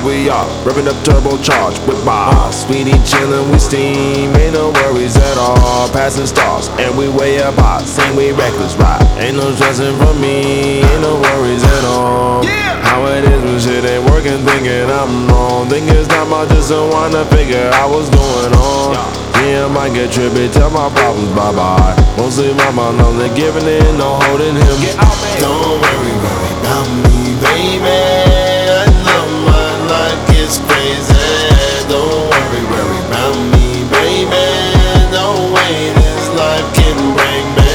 we are, revving up turbocharged with bars. Sweetie chillin', we steam, ain't no worries at all. Passing stars, and we way up high, sing we reckless ride. Ain't no stressing from me, ain't no worries at all. How it is when shit ain't working, thinking I'm wrong. Think it's time I just wanna figure out what's going on. Yeah, I might get trippy, tell my problems bye-bye. Mostly my mom only giving in, no holding him. Don't worry about me, baby. I know my life gets crazy. Don't worry about me, baby. No way this life can break me.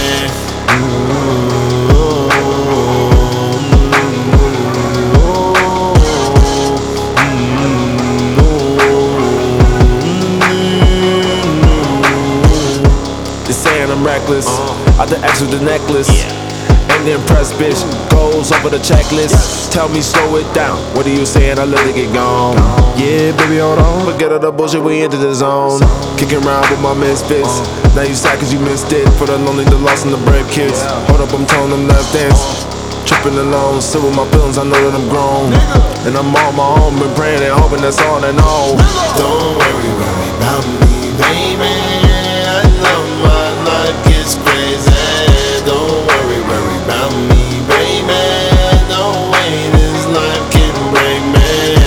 They saying I'm reckless, I the X with the necklace. Ain't the impressed bitch, goes over the checklist. Tell me slow it down, what are you saying? I let it get gone. Yeah, baby, hold on, forget all the bullshit, we into the zone. Kicking around with my misfits. Now you sad cause you missed it. For the lonely, the lost, and the brave kids. Hold up, I'm telling them let's dance. Tripping alone, still with my feelings, I know that I'm grown. And I'm on my own, been praying and hoping that's all they know. Don't worry about me, baby. I know my life gets crazy. Don't worry about me, baby. No way this life can break me.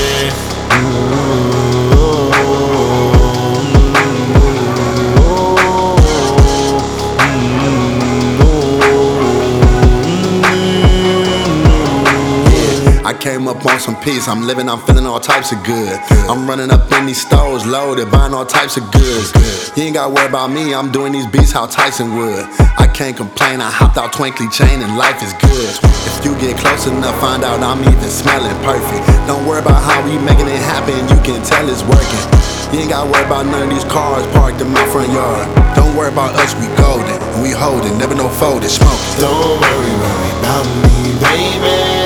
I came up on some peace, I'm living, I'm feeling all types of good. I'm running up in these stores, loaded, buying all types of goods. You ain't gotta worry about me, I'm doing these beats how Tyson would. I can't complain, I hopped out twinkly chain and life is good. If you get close enough, find out I'm even smelling perfect. Don't worry about how we making it happen, you can tell it's working. You ain't gotta worry about none of these cars parked in my front yard. Don't worry about us, we golden, and we holding, never no folded, smoking. Don't worry about me, baby.